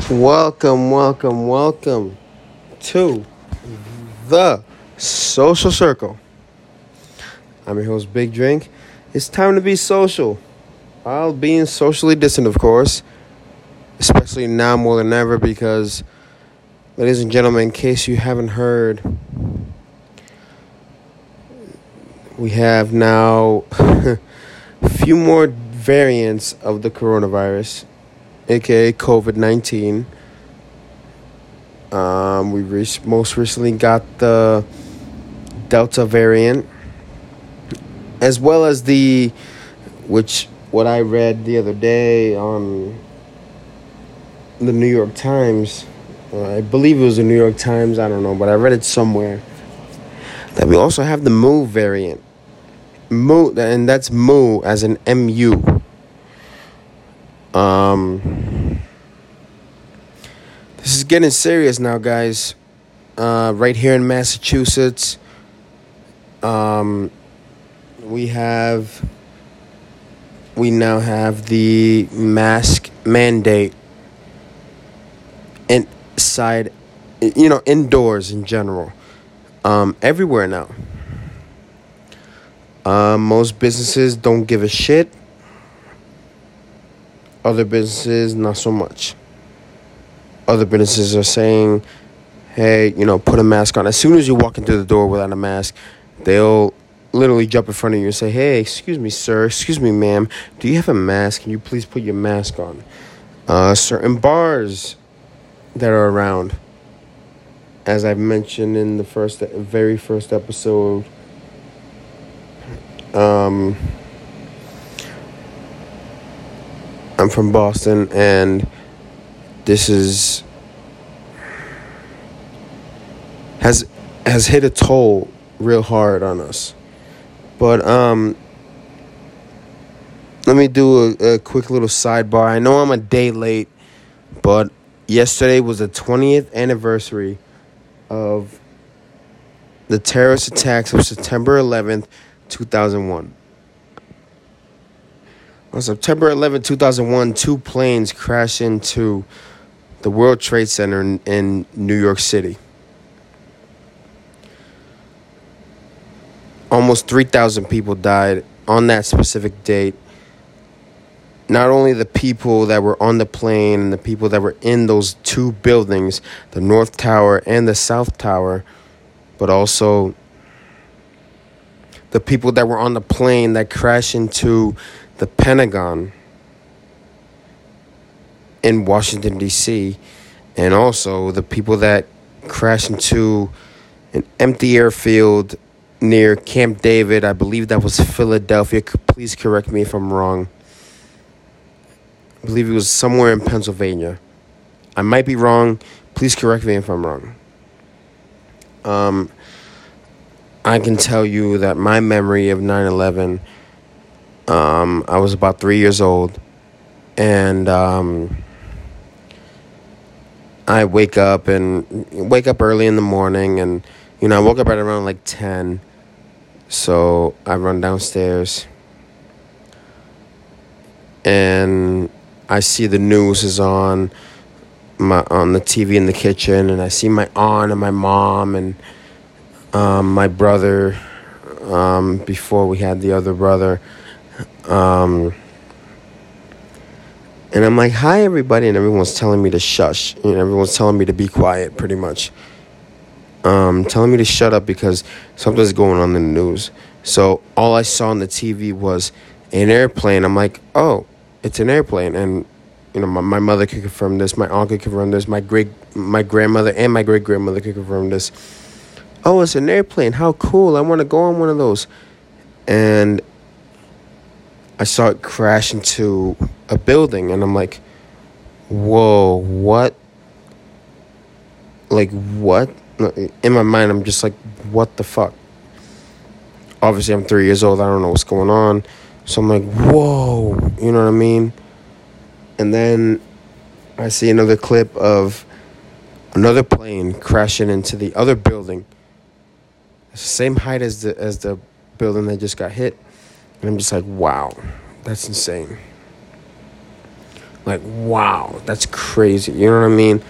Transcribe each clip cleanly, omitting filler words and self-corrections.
Welcome to the Social Circle. I'm your host, Big Drink. It's time to be social, while being socially distant, of course, especially now more than ever because, ladies and gentlemen, in case you haven't heard, we have now a few more variants of the coronavirus, aka COVID-19. We most recently got the Delta variant, as well as what I read the other day on the New York Times. I believe it was the New York Times, I don't know, but I read it somewhere, that we also have the Mu variant. Mu, and that's Mu as in M-U. This is getting serious now, guys. Right here in Massachusetts, we now have the mask mandate inside, indoors in general, everywhere now. Most businesses don't give a shit. Other businesses, not so much. Other businesses are saying, hey, put a mask on. As soon as you walk into the door without a mask, they'll literally jump in front of you and say, hey, excuse me, sir, excuse me, ma'am, do you have a mask? Can you please put your mask on? Certain bars that are around, as I've mentioned in the very first episode, I'm from Boston, and this has hit a toll real hard on us. But let me do a quick little sidebar. I know I'm a day late, but yesterday was the 20th anniversary of the terrorist attacks of September 11th, 2001. On September 11th, 2001, two planes crashed into the World Trade Center in New York City. Almost 3,000 people died on that specific date. Not only the people that were on the plane and the people that were in those two buildings, the North Tower and the South Tower, but also the people that were on the plane that crashed into the Pentagon in Washington, D.C., and also the people that crashed into an empty airfield near Camp David. I believe that was Philadelphia. Please correct me if I'm wrong. I believe it was somewhere in Pennsylvania. I might be wrong. Please correct me if I'm wrong. I can tell you that my memory of 9/11, I was about 3 years old, and I wake up early in the morning, and I woke up at around like 10, so I run downstairs, and I see the news is on the TV in the kitchen, and I see my aunt and my mom and my brother, before we had the other brother, and I'm like, hi, everybody, and everyone's telling me to shush. Everyone's telling me to be quiet, pretty much. Telling me to shut up because something's going on in the news. So all I saw on the TV was an airplane. I'm like, oh, it's an airplane. And, my mother could confirm this. My aunt could confirm this. My grandmother and my great-grandmother could confirm this. Oh, it's an airplane. How cool. I want to go on one of those. And I saw it crash into a building, and I'm like, whoa, what? Like, what? In my mind, I'm just like, what the fuck? Obviously, I'm 3 years old. I don't know what's going on. So I'm like, whoa, you know what I mean? And then I see another clip of another plane crashing into the other building. It's the same height as the building that just got hit. And I'm just like, wow, that's insane. Like, wow, that's crazy. You know what I mean?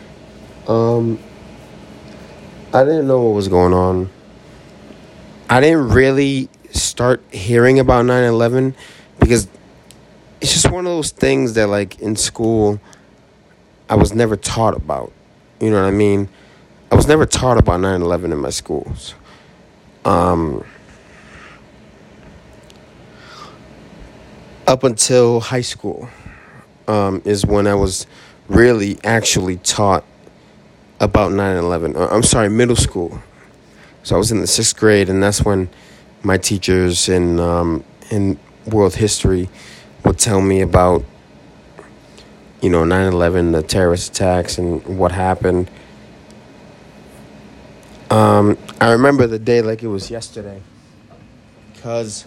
I didn't know what was going on. I didn't really start hearing about 9/11 because it's just one of those things that, like, in school, I was never taught about. You know what I mean? I was never taught about 9/11 in my schools. Up until high school is when I was really actually taught about 9/11. I'm sorry, middle school. So I was in the 6th grade, and that's when my teachers in world history would tell me about, 9/11, the terrorist attacks, and what happened. I remember the day like it was yesterday, because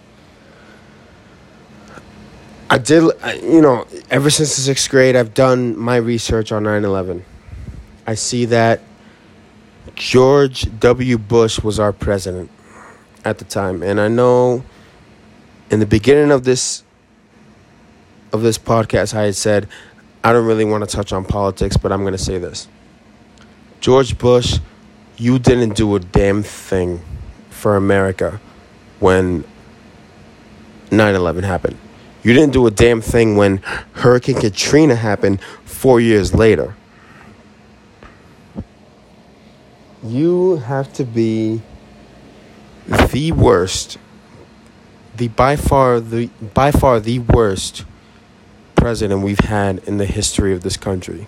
ever since the 6th grade, I've done my research on 9/11. I see that George W. Bush was our president at the time. And I know in the beginning of this podcast, I had said, I don't really want to touch on politics, but I'm going to say this. George Bush, you didn't do a damn thing for America when 9/11 happened. You didn't do a damn thing when Hurricane Katrina happened 4 years later. You have to be the worst, by far the worst president we've had in the history of this country.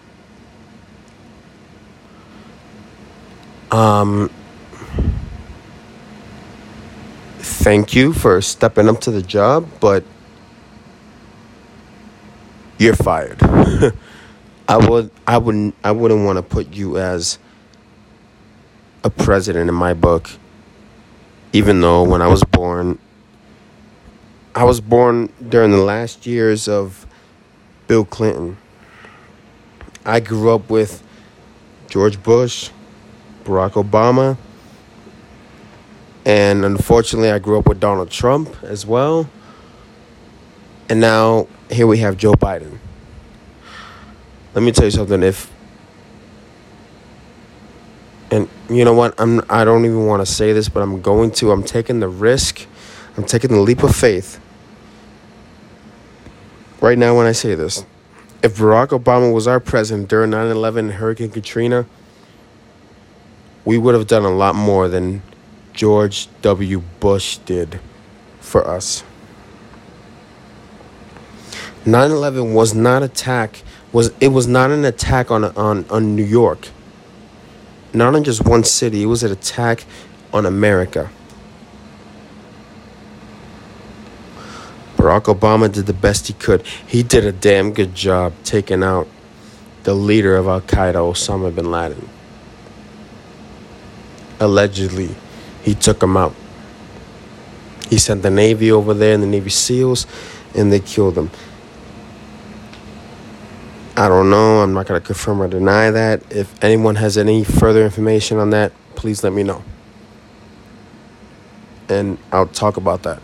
Thank you for stepping up to the job, but you're fired. I wouldn't want to put you as a president in my book, even though when I was born during the last years of Bill Clinton. I grew up with George Bush, Barack Obama, and unfortunately I grew up with Donald Trump as well. And now here we have Joe Biden. Let me tell you something. And you know what? I don't even want to say this, but I'm taking the risk. I'm taking the leap of faith. Right now when I say this. If Barack Obama was our president during 9/11 and Hurricane Katrina, we would have done a lot more than George W. Bush did for us. 9/11 was not not an attack on New York. Not on just one city. It was an attack on America. Barack Obama did the best he could. He did a damn good job taking out the leader of Al-Qaeda, Osama bin Laden. Allegedly, he took him out. He sent the Navy over there and the Navy SEALs, and they killed him. I don't know. I'm not going to confirm or deny that. If anyone has any further information on that, please let me know. And I'll talk about that.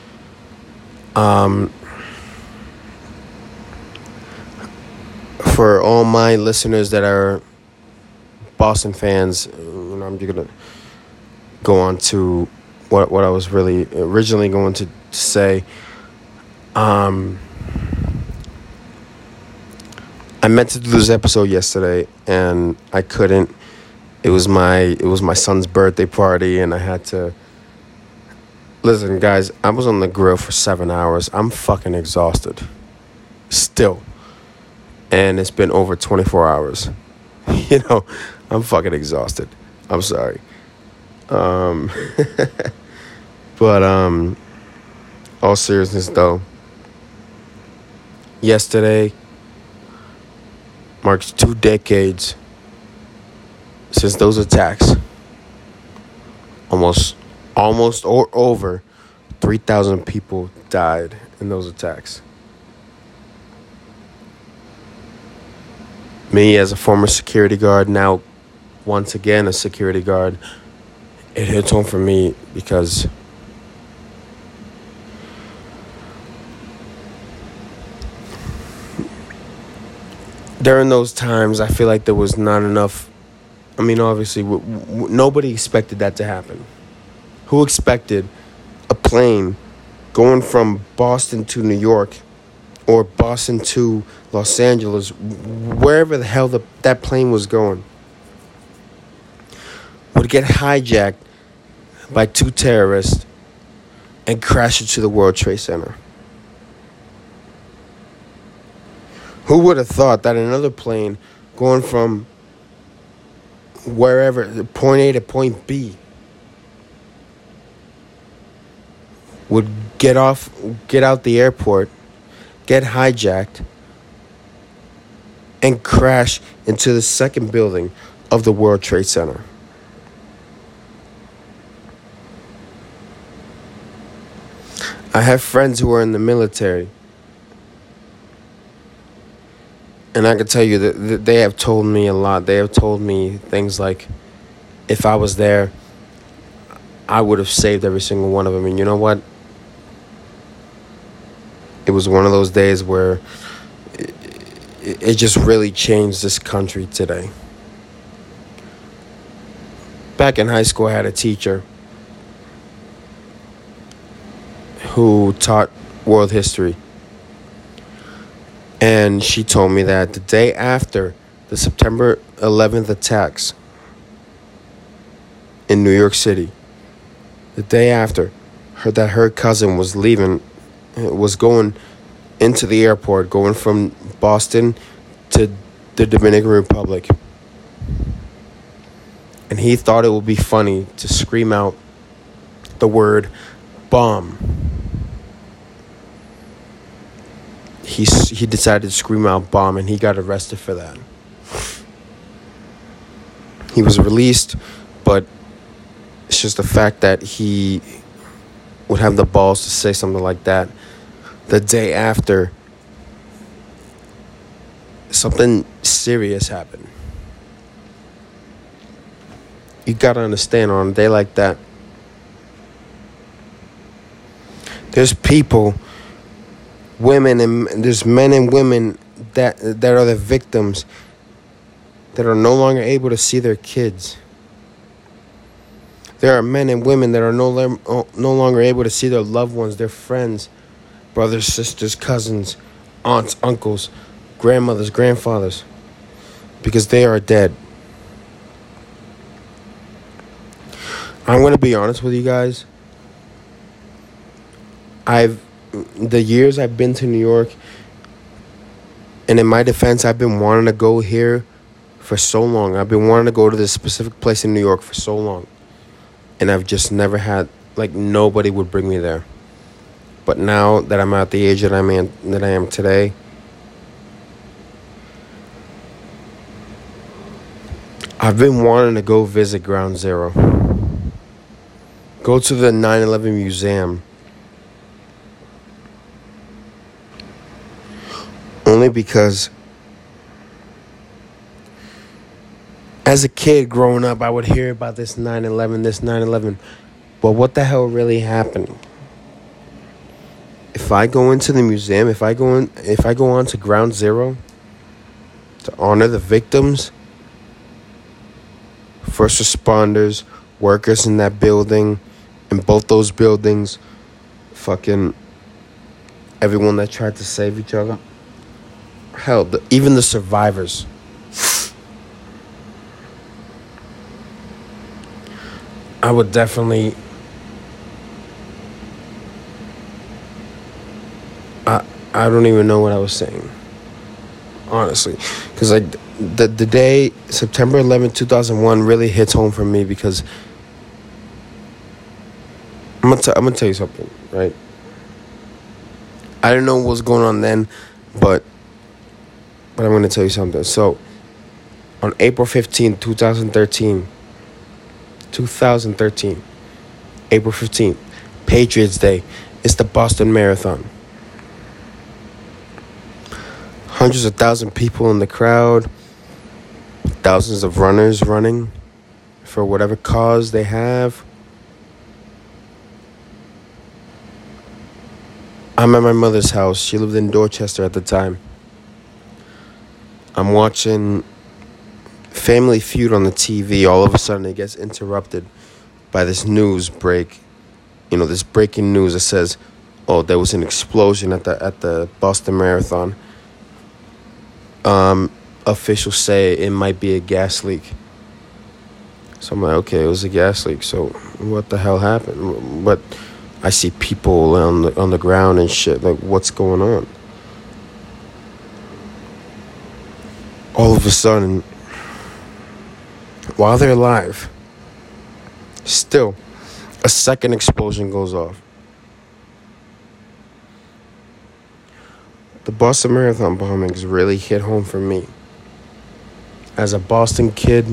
For all my listeners that are Boston fans, I'm just going to go on to what I was really originally going to say. I meant to do this episode yesterday, and I couldn't. It was my son's birthday party, and I had to. Listen, guys, I was on the grill for 7 hours. I'm fucking exhausted. Still. And it's been over 24 hours. I'm fucking exhausted. I'm sorry. But all seriousness though, yesterday marks 2 decades since those attacks. Almost or over 3,000 people died in those attacks. Me, as a former security guard, now once again a security guard, it hits home for me because during those times, I feel like there was not enough. I mean, obviously, nobody expected that to happen. Who expected a plane going from Boston to New York or Boston to Los Angeles, wherever the hell that plane was going, would get hijacked by two terrorists and crash into the World Trade Center? Who would have thought that another plane going from wherever, point A to point B, would get out the airport, get hijacked, and crash into the second building of the World Trade Center? I have friends who are in the military, and I can tell you that they have told me a lot. They have told me things like, if I was there, I would have saved every single one of them. And you know what? It was one of those days where it just really changed this country today. Back in high school, I had a teacher who taught world history. And she told me that the day after the September 11th attacks in New York City, the day after, her cousin was going into the airport, going from Boston to the Dominican Republic. And he thought it would be funny to scream out the word bomb. He decided to scream out bomb, and he got arrested for that. He was released, but it's just the fact that he would have the balls to say something like that the day after something serious happened. You gotta understand, on a day like that, there's people, women, and there's men and women that are the victims that are no longer able to see their kids. There are men and women that are no longer able to see their loved ones, their friends, brothers, sisters, cousins, aunts, uncles, grandmothers, grandfathers, because they are dead. I'm going to be honest with you guys. The years I've been to New York, and in my defense, I've been wanting to go here for so long. I've been wanting to go to this specific place in New York for so long. And I've just never had, nobody would bring me there. But now that I'm at the age that I am today, I've been wanting to go visit Ground Zero. Go to the 9/11 museum. Only because as a kid growing up, I would hear about this 9/11. But what the hell really happened? If I go into the museum, if I go on to Ground Zero to honor the victims, first responders, workers in that building, in both those buildings, fucking everyone that tried to save each other, hell, even the survivors. I would definitely, I don't even know what I was saying, honestly, because the day September 11th, 2001 really hits home for me, because I'm gonna tell you something, right? I didn't know what was going on then, but I'm gonna tell you something. So on April 15th, 2013, April 15th, Patriots Day, it's the Boston Marathon. Hundreds of thousands of people in the crowd, thousands of runners running for whatever cause they have. I'm at my mother's house. She lived in Dorchester at the time. I'm watching Family Feud on the TV. All of a sudden, it gets interrupted by this news break. This breaking news that says, "Oh, there was an explosion at the Boston Marathon." Officials say it might be a gas leak. So I'm like, okay, it was a gas leak. So what the hell happened? But I see people on the ground and shit. Like, what's going on? All of a sudden, while they're alive, still, a second explosion goes off. The Boston Marathon bombings really hit home for me. As a Boston kid,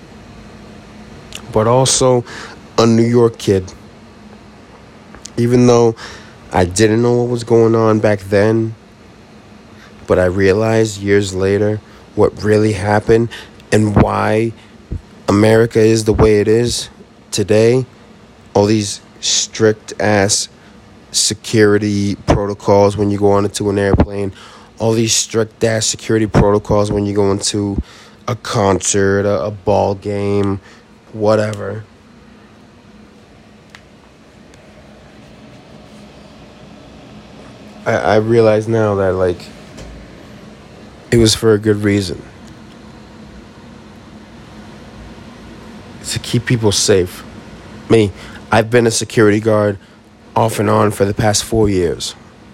but also a New York kid. Even though I didn't know what was going on back then, but I realized years later what really happened and why America is the way it is today. All these strict-ass security protocols when you go onto an airplane. All these strict-ass security protocols when you go into a concert, a ball game, whatever. I realize now that, like, it was for a good reason. To keep people safe. Me, I've been a security guard off and on for the past 4 years.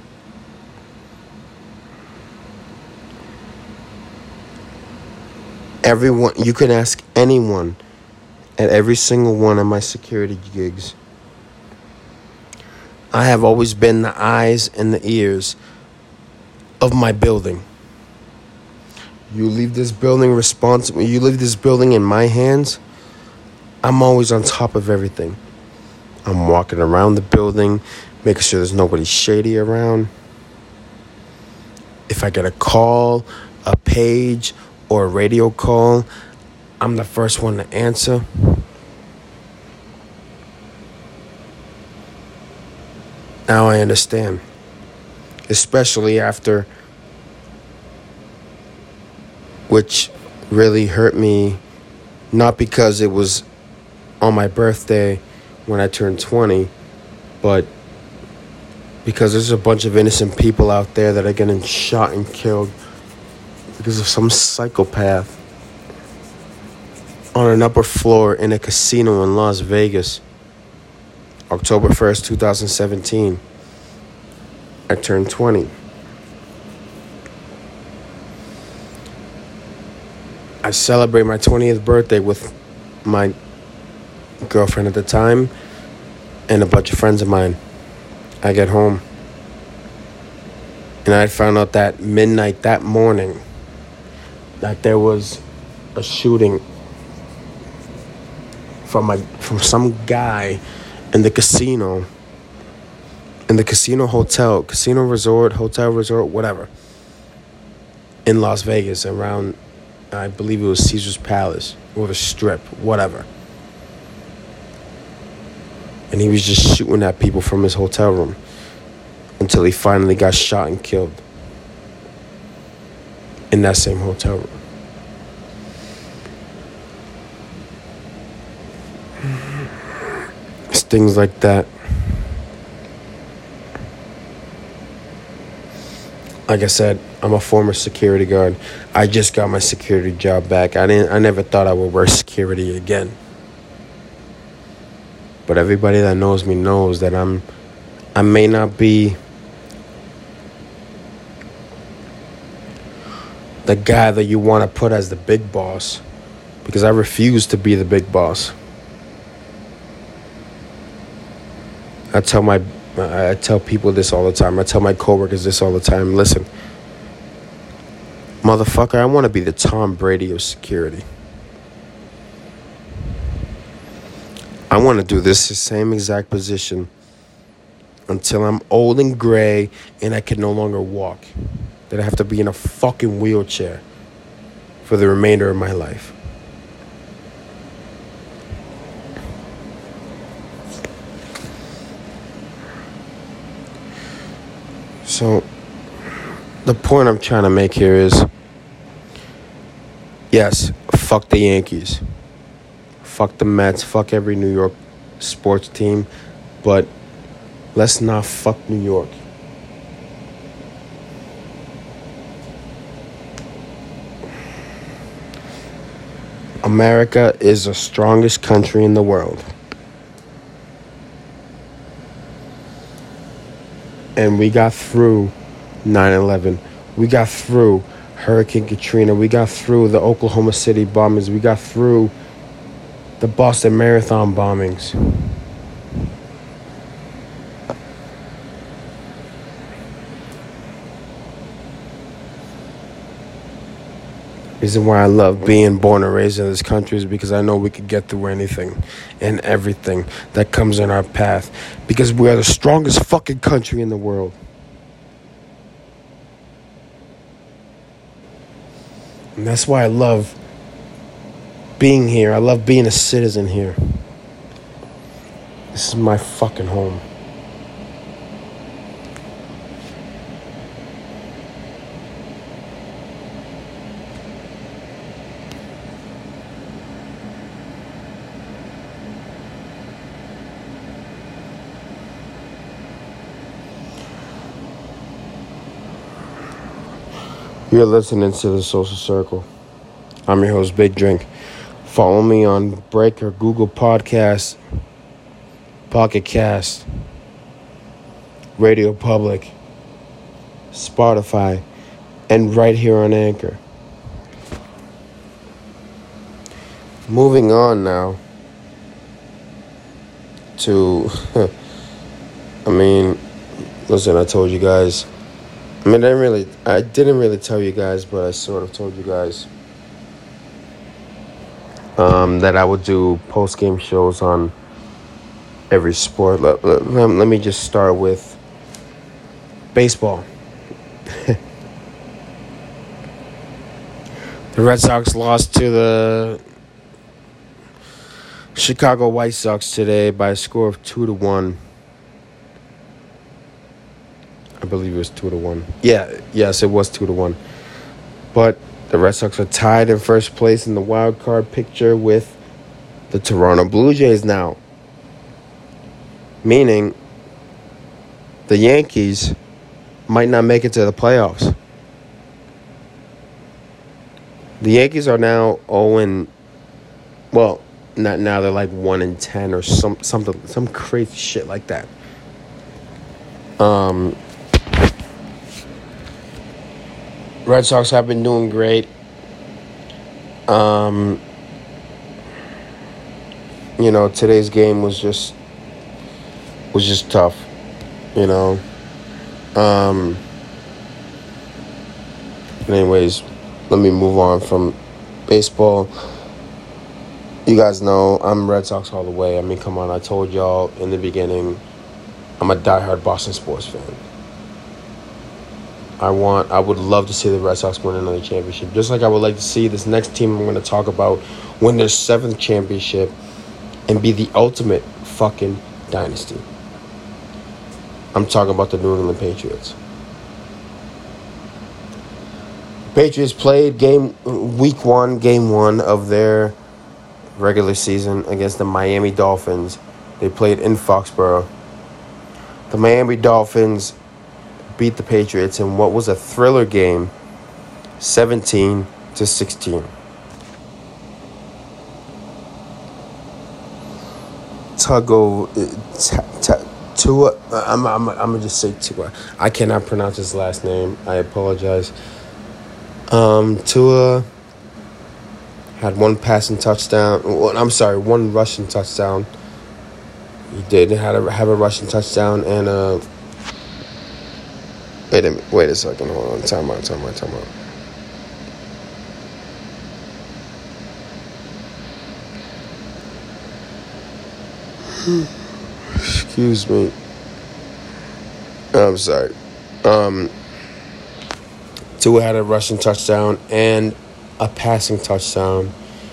Everyone, you can ask anyone at every single one of my security gigs. I have always been the eyes and the ears of my building. You leave this building you leave this building in my hands, I'm always on top of everything. I'm walking around the building, making sure there's nobody shady around. If I get a call, a page, or a radio call, I'm the first one to answer. Now I understand. Especially after, which really hurt me, not because it was on my birthday when I turned 20, but because there's a bunch of innocent people out there that are getting shot and killed because of some psychopath on an upper floor in a casino in Las Vegas. October 1st, 2017. I turned 20. I celebrate my 20th birthday with my girlfriend at the time and a bunch of friends of mine. I get home and I found out that midnight that morning that there was a shooting from some guy in the casino hotel resort, whatever, in Las Vegas around, I believe it was Caesar's Palace or the Strip, whatever. And he was just shooting at people from his hotel room until he finally got shot and killed in that same hotel room. It's things like that. Like I said, I'm a former security guard. I just got my security job back. I never thought I would work security again. But everybody that knows me knows that I may not be the guy that you want to put as the big boss, because I refuse to be the big boss. I tell people this all the time. I tell my coworkers this all the time. Listen, motherfucker, I want to be the Tom Brady of security. I want to do this the same exact position until I'm old and gray and I can no longer walk. That I have to be in a fucking wheelchair for the remainder of my life. So, the point I'm trying to make here is Yes, fuck the Yankees. Fuck the Mets. Fuck every New York sports team. But let's not fuck New York. America is the strongest country in the world. And we got through 9/11. We got through Hurricane Katrina. We got through the Oklahoma City bombings. We got through the Boston Marathon bombings. Reason why I love being born and raised in this country is because I know we could get through anything and everything that comes in our path. Because we are the strongest fucking country in the world. And that's why I love being here. I love being a citizen here. This is my fucking home. You're listening to The Social Circle. I'm your host, Big Drink. Follow me on Breaker, Google Podcasts, Pocket Cast, Radio Public, Spotify, and right here on Anchor. Moving on now to, listen, I told you guys. I didn't really tell you guys, but I sort of told you guys that I would do post-game shows on every sport. Let me just start with baseball. The Red Sox lost to the Chicago White Sox today by a score of 2-1. I believe it was 2-1. Yes, it was 2-1. But the Red Sox are tied in first place in the wild card picture with the Toronto Blue Jays now. Meaning the Yankees might not make it to the playoffs. The Yankees are now 0, well, not now, they're like 1-10 or some crazy shit like that. Red Sox have been doing great. Today's game was just tough. Anyways, let me move on from baseball. You guys know I'm Red Sox all the way. I mean, come on, I told y'all in the beginning, I'm a diehard Boston sports fan. I would love to see the Red Sox win another championship. Just like I would like to see this next team I'm going to talk about win their 7th championship and be the ultimate fucking dynasty. I'm talking about the New England Patriots. Patriots played game 1 of their regular season against the Miami Dolphins. They played in Foxborough. The Miami Dolphins beat the Patriots in what was a thriller game, 17-16. Tua. I'm gonna just say Tua. I cannot pronounce his last name. I apologize. Tua had one passing touchdown. One rushing touchdown. He did have a rushing touchdown and Wait a second. Hold on. Time out. Excuse me. I'm sorry. Tua had a rushing touchdown and a passing touchdown.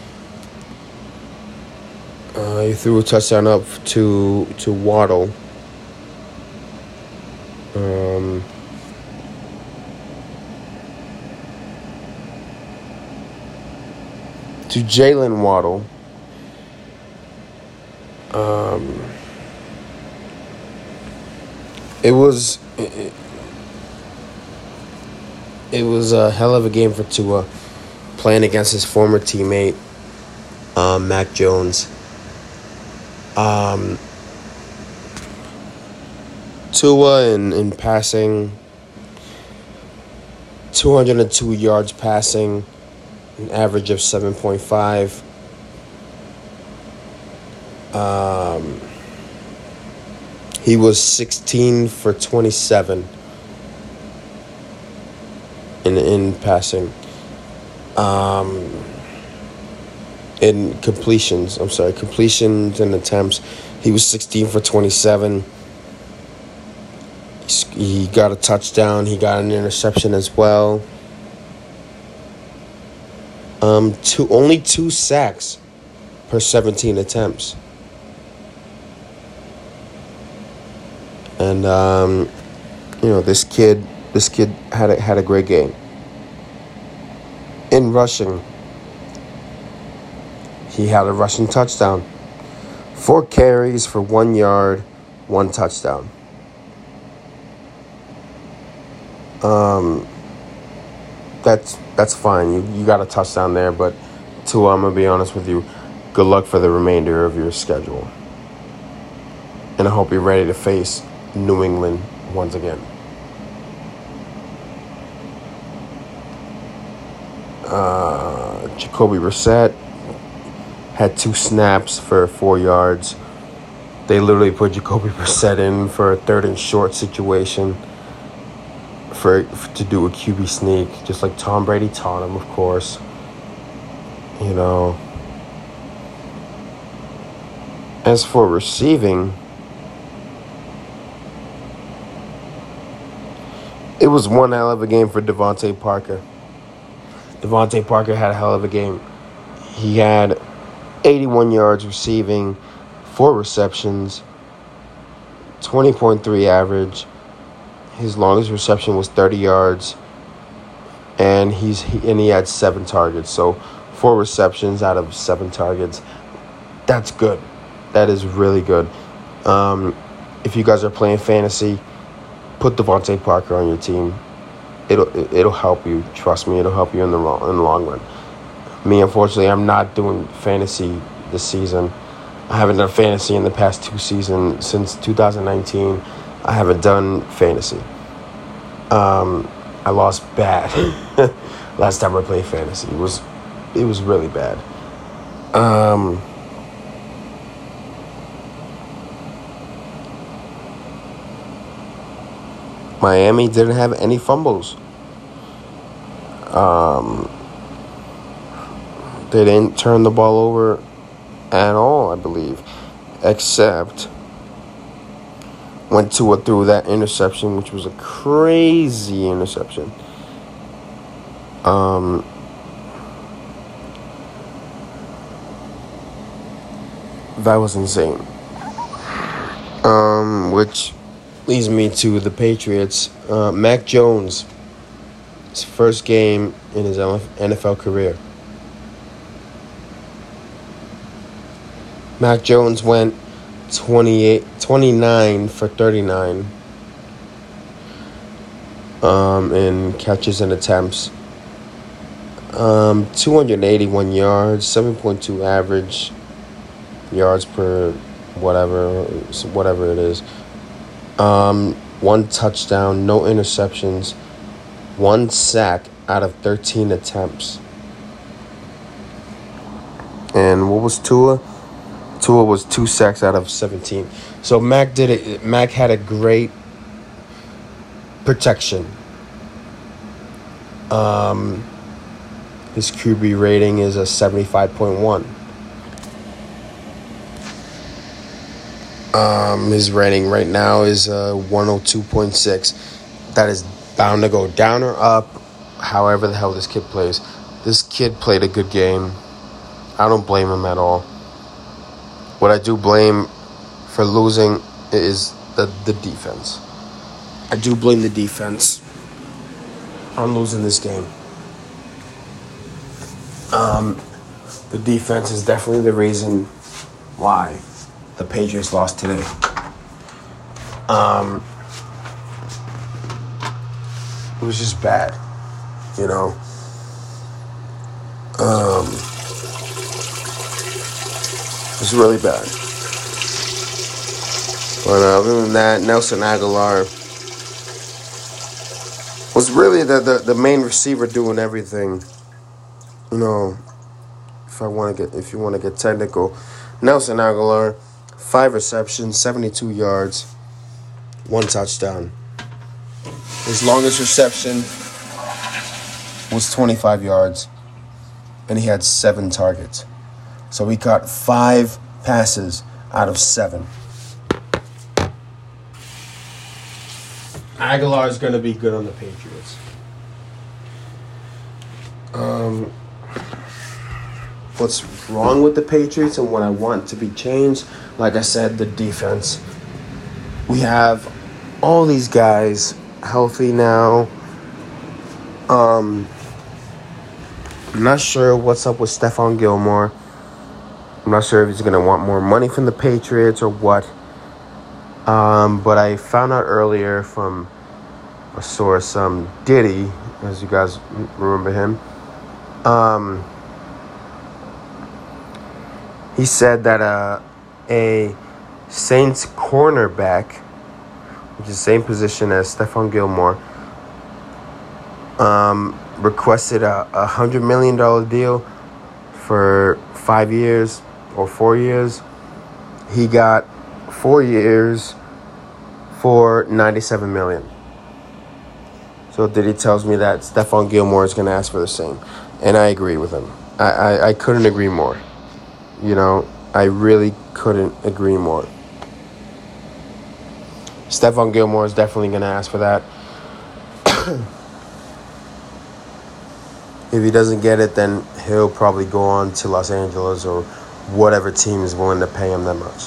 He threw a touchdown up to Waddle. to Jalen Waddle. It was a hell of a game for Tua, playing against his former teammate, Mac Jones. Tua in passing, 202 yards passing, an average of 7.5. He was 16 for 27 in passing. In completions and attempts, he was 16 for 27. He got a touchdown. He got an interception as well. Only 2 sacks per 17 attempts. And this kid had a great game. In rushing, he had a rushing touchdown. 4 carries for 1 yard, 1 touchdown. That's fine. You got a touchdown there, but Tua, I'm gonna be honest with you, good luck for the remainder of your schedule. And I hope you're ready to face New England once again. Jacoby Brissett had 2 snaps for 4 yards. They literally put Jacoby Brissett in for a 3rd and short situation to do a QB sneak, just like Tom Brady taught him, of course. As for receiving, it was one hell of a game for Devontae Parker. Devontae Parker had a hell of a game. He had 81 yards receiving, 4 receptions, 20.3 average. His longest reception was 30 yards, and he had 7 targets. So 4 receptions out of 7 targets. That's good. That is really good. If you guys are playing fantasy, put Devontae Parker on your team. It'll help you. Trust me, it'll help you in the long run. Me, unfortunately, I'm not doing fantasy this season. I haven't done fantasy in the past 2 seasons. Since 2019, I haven't done fantasy. I lost bad. Last time I played fantasy, it was really bad. Miami didn't have any fumbles. They didn't turn the ball over at all, I believe, except when Tua threw that interception, which was a crazy interception. That was insane. Which leads me to the Patriots. Mac Jones, his first game in his NFL career. Mac Jones went 29 for 39 in catches and attempts. 281 yards, 7.2 average yards per whatever it is. 1 touchdown, no interceptions, 1 sack out of 13 attempts. And what was Tua? Tua was 2 sacks out of 17. So Mac did it. Mac had a great protection. His QB rating is a 75.1. His rating right now is 102.6. That is bound to go down or up, however the hell this kid plays. This kid played a good game. I don't blame him at all. What I do blame for losing is the defense. I do blame the defense on losing this game. The defense is definitely the reason why the Patriots lost today. It was just bad, you know. It was really bad. But other than that, Nelson Aguilar was really the main receiver doing everything. You know, if you want to get technical, Nelson Aguilar, 5 receptions, 72 yards, 1 touchdown. His longest reception was 25 yards, and he had 7 targets. So he caught 5 passes out of 7. Aguilar is going to be good on the Patriots. What's wrong with the Patriots and what I want to be changed? Like I said, the defense. We have all these guys healthy now. I'm not sure what's up with Stephon Gilmore. I'm not sure if he's going to want more money from the Patriots or what. But I found out earlier from a source, Diddy, as you guys remember him, he said that a Saints cornerback, which is the same position as Stephon Gilmore, requested a $100 million deal for 5 years or 4 years. He got 4 years for $97 million. So Diddy tells me that Stephon Gilmore is going to ask for the same. And I agree with him. I couldn't agree more. You know, I really couldn't agree more. Stephon Gilmore is definitely going to ask for that. If he doesn't get it, then he'll probably go on to Los Angeles or whatever team is willing to pay him that much.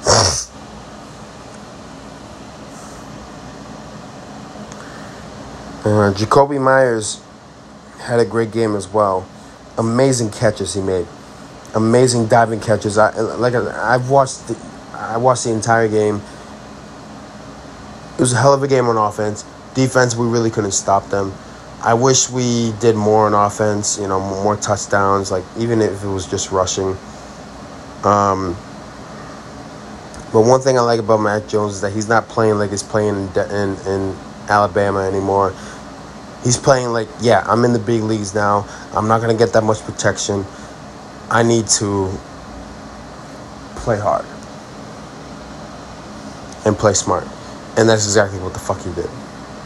Jacoby Myers had a great game as well. Amazing catches he made. Amazing diving catches. I watched the entire game. It was a hell of a game on offense. Defense, we really couldn't stop them. I wish we did more on offense, you know, more touchdowns, like even if it was just rushing. But one thing I like about Mac Jones is that he's not playing like he's playing in Alabama anymore. He's playing like, yeah, I'm in the big leagues now. I'm not going to get that much protection. I need to play hard and play smart. And that's exactly what the fuck he did.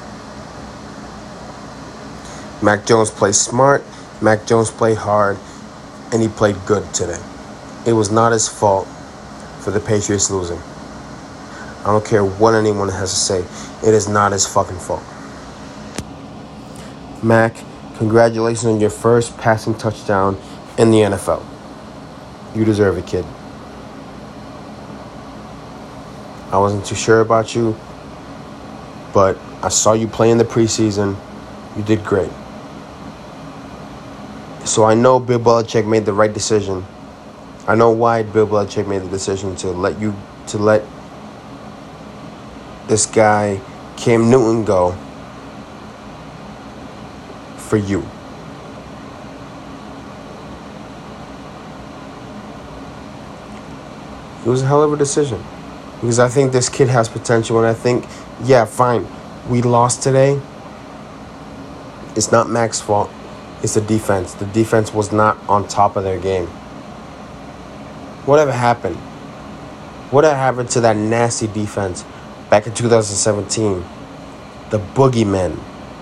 Mac Jones played smart. Mac Jones played hard. And he played good today. It was not his fault for the Patriots losing. I don't care what anyone has to say. It is not his fucking fault. Mac, congratulations on your first passing touchdown in the NFL. You deserve it, kid. I wasn't too sure about you, but I saw you play in the preseason. You did great. So I know Bill Belichick made the right decision. I know why Bill Belichick made the decision to let this guy, Cam Newton, go for you. It was a hell of a decision. Because I think this kid has potential, and I think, yeah, fine, we lost today. It's not Mac's fault. It's the defense. The defense was not on top of their game. Whatever happened? Whatever happened to that nasty defense back in 2017? The boogeymen.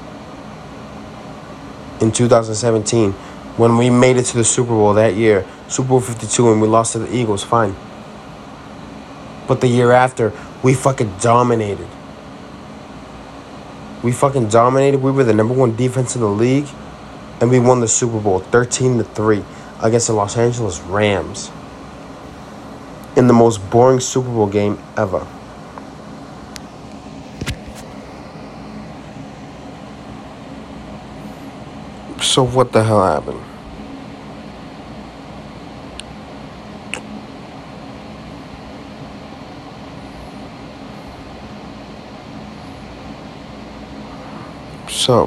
In 2017, when we made it to the Super Bowl that year, Super Bowl 52, and we lost to the Eagles, fine. But the year after, we fucking dominated. We fucking dominated. We were the number 1 defense in the league. And we won the Super Bowl 13-3 against the Los Angeles Rams. In the most boring Super Bowl game ever. So what the hell happened? So,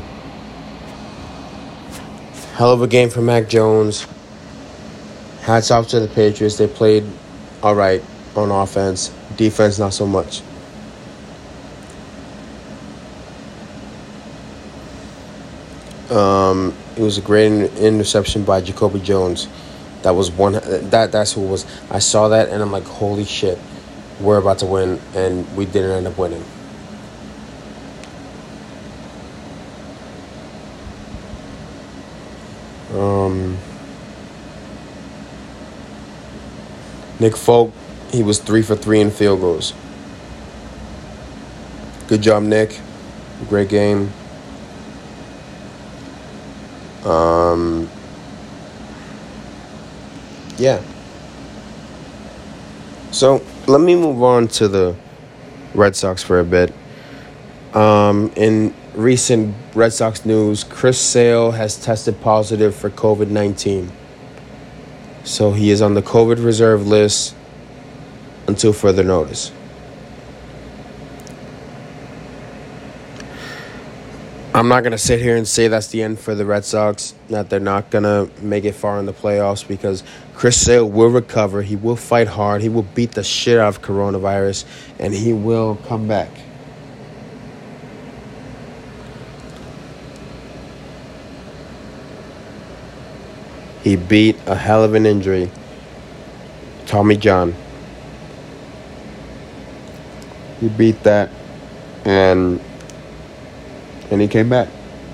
hell of a game for Mac Jones. Hats off to the Patriots. They played all right on offense. Defense, not so much. It was a great interception by Jacoby Jones. That was one. That's who it was. I saw that and I'm like, holy shit, we're about to win, and we didn't end up winning. Nick Folk, he was 3 for 3 in field goals. Good job, Nick. Great game. Yeah. So let me move on to the Red Sox for a bit. In recent Red Sox news, Chris Sale has tested positive for COVID-19. So he is on the COVID reserve list until further notice. I'm not going to sit here and say that's the end for the Red Sox, that they're not going to make it far in the playoffs, because Chris Sale will recover. He will fight hard. He will beat the shit out of coronavirus, and he will come back. He beat a hell of an injury, Tommy John. He beat that, and he came back.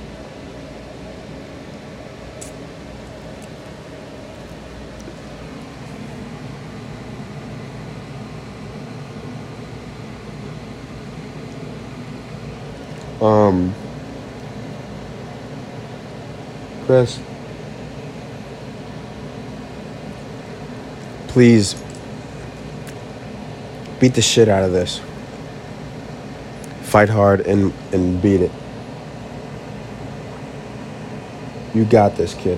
Chris, please beat the shit out of this. Fight hard and beat it. You got this, kid.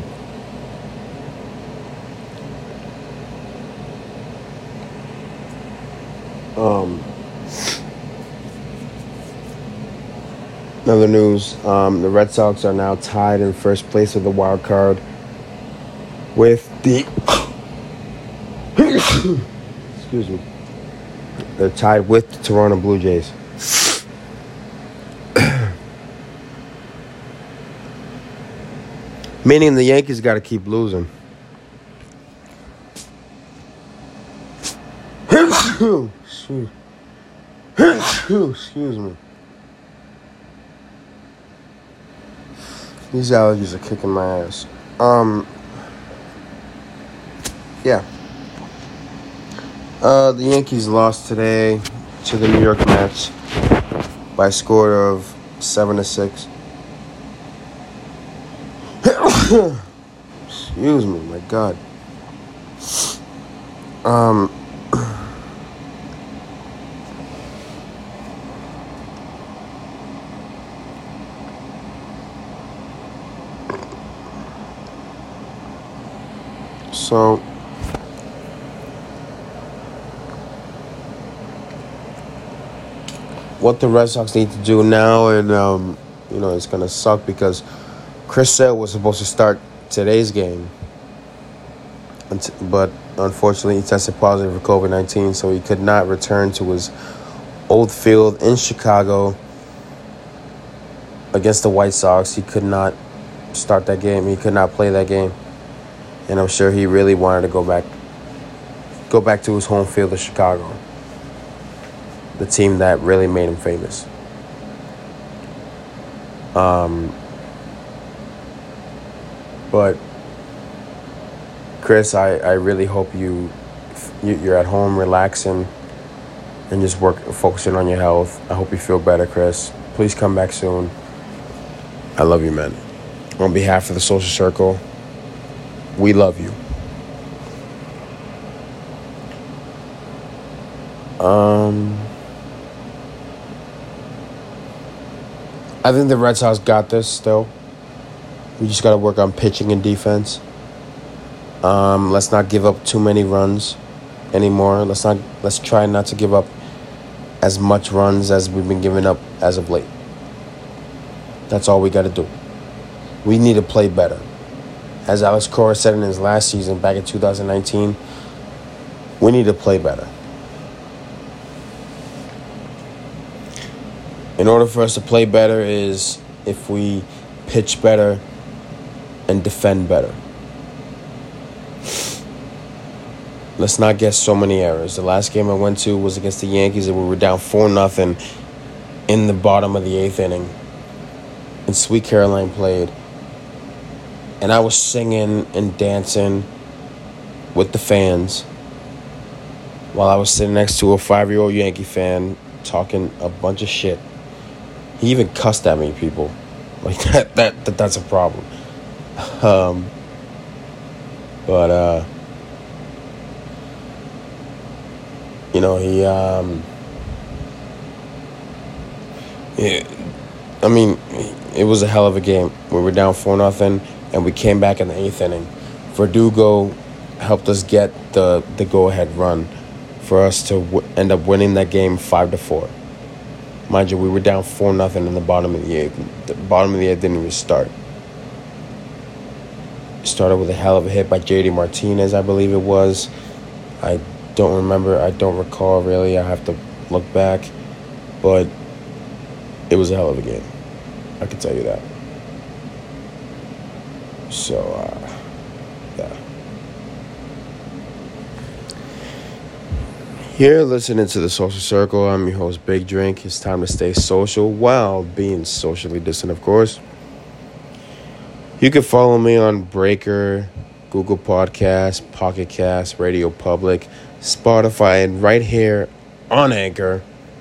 Another news, the Red Sox are now tied in first place of the wild card with the... Excuse me. They're tied with the Toronto Blue Jays. Meaning the Yankees got to keep losing. Excuse me. These allergies are kicking my ass. Yeah. The Yankees lost today to the New York Mets by a score of 7-6. Excuse me, my God. So what the Red Sox need to do now, and it's gonna suck because Chris Sale was supposed to start today's game, but unfortunately he tested positive for COVID-19, so he could not return to his old field in Chicago against the White Sox. He could not start that game. He could not play that game. And I'm sure he really wanted to go back to his home field of Chicago, the team that really made him famous. But Chris, I really hope you're at home relaxing and just focusing on your health. I hope you feel better, Chris. Please come back soon. I love you, man. On behalf of the Social Circle, we love you. I think the Red Sox got this still. We just got to work on pitching and defense. Let's not give up too many runs anymore. Let's try not to give up as much runs as we've been giving up as of late. That's all we got to do. We need to play better. As Alex Cora said in his last season back in 2019, we need to play better. In order for us to play better is if we pitch better and defend better. Let's not get so many errors. The last game I went to was against the Yankees, and we were down 4-0 in the bottom of the 8th inning. And Sweet Caroline played. And I was singing and dancing with the fans while I was sitting next to a 5-year-old Yankee fan talking a bunch of shit. He even cussed at me, people. Like, that's a problem. You know, it was a hell of a game. We were down 4-0, and we came back in the 8th inning. Verdugo helped us get the go-ahead run for us to end up winning that game 5-4. Mind you, we were down 4-0 in the bottom of the 8th. The bottom of the 8th didn't even start. It started with a hell of a hit by J.D. Martinez, I believe it was. I don't remember. I don't recall, really. I have to look back. But it was a hell of a game. I can tell you that. So, yeah. You're listening to The Social Circle. I'm your host, Big Drink. It's time to stay social while being socially distant, of course. You can follow me on Breaker, Google Podcasts, Pocket Cast, Radio Public, Spotify, and right here on Anchor.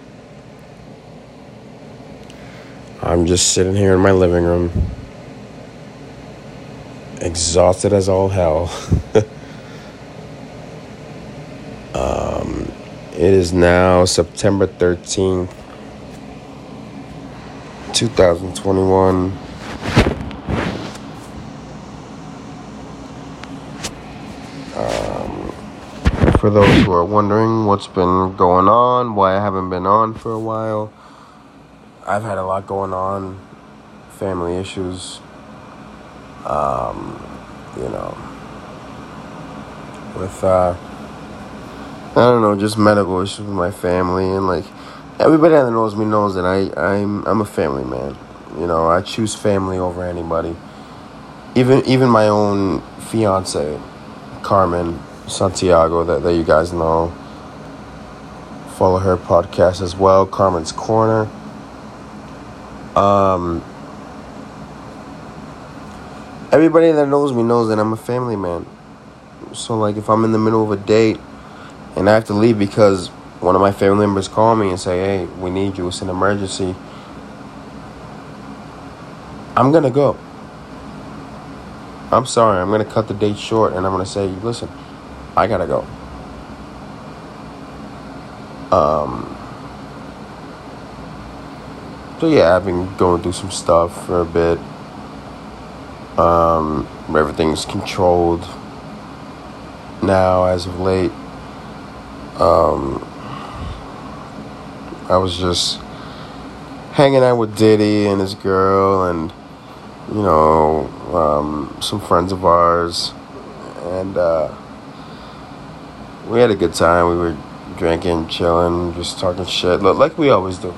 I'm just sitting here in my living room, exhausted as all hell. It is now September 13th, 2021. For those who are wondering what's been going on, why I haven't been on for a while, I've had a lot going on, family issues, with, I don't know, just medical issues with my family, and like, everybody that knows me knows that I'm a family man. You know, I choose family over anybody. Even my own fiance, Carmen Santiago, that you guys know. Follow her podcast as well, Carmen's Corner. Everybody that knows me knows that I'm a family man. So, like, if I'm in the middle of a date and I have to leave because one of my family members call me and say, hey, we need you, it's an emergency, I'm going to go. I'm sorry, I'm going to cut the date short, and I'm going to say, listen, I got to go. So, yeah, I've been going through some stuff for a bit. Everything's controlled now as of late. I was just hanging out with Diddy and his girl and, some friends of ours. And we had a good time. We were drinking, chilling, just talking shit, like we always do.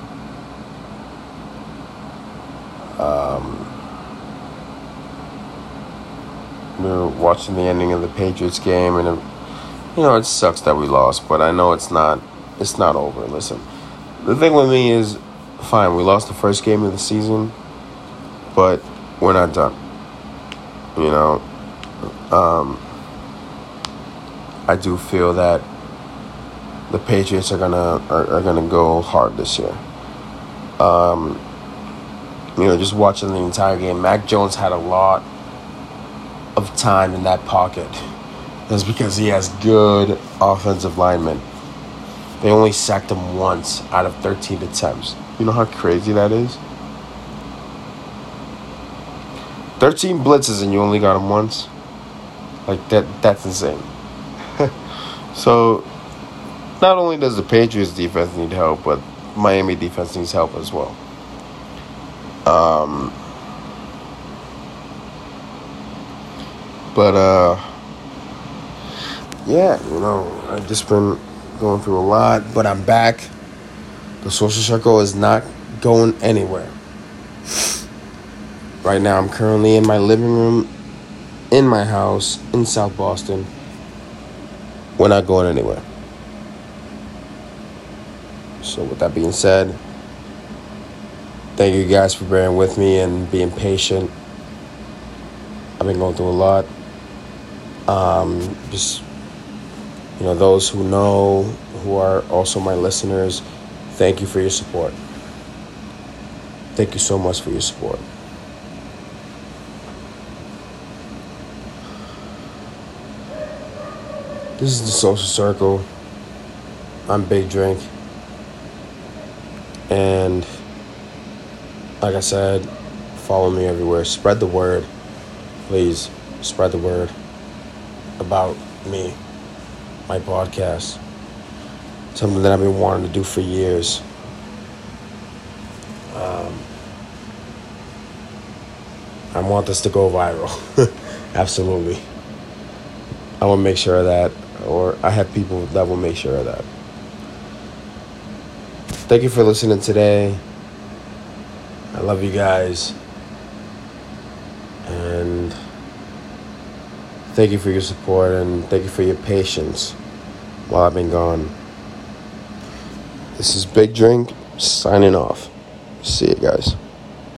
We were watching the ending of the Patriots game, and it sucks that we lost, but I know it's not over. Listen, the thing with me is, fine, we lost the first game of the season, but we're not done. I do feel that the Patriots are gonna go hard this year. Just watching the entire game, Mac Jones had a lot of time in that pocket. That's because he has good offensive linemen. They only sacked him once out of 13 attempts. You know how crazy that is? 13 blitzes and you only got him once? Like, that's insane. So, not only does the Patriots defense need help, but Miami defense needs help as well. But yeah, I've just been going through a lot, but I'm back. The social circle is not going anywhere. Right now, I'm currently in my living room, in my house, in South Boston. We're not going anywhere. So with that being said, thank you guys for bearing with me and being patient. I've been going through a lot. Those who know, who are also my listeners, thank you for your support. Thank you so much for your support. This is the Social Circle. I'm Big Drink. And like I said, follow me everywhere. Spread the word. Please spread the word about me, my podcast. Something that I've been wanting to do for years. I want this to go viral. Absolutely. I want to make sure of that, or I have people that will make sure of that. Thank you for listening today. I love you guys. And thank you for your support, and thank you for your patience while I've been gone. This is Big Drink, signing off. See you guys.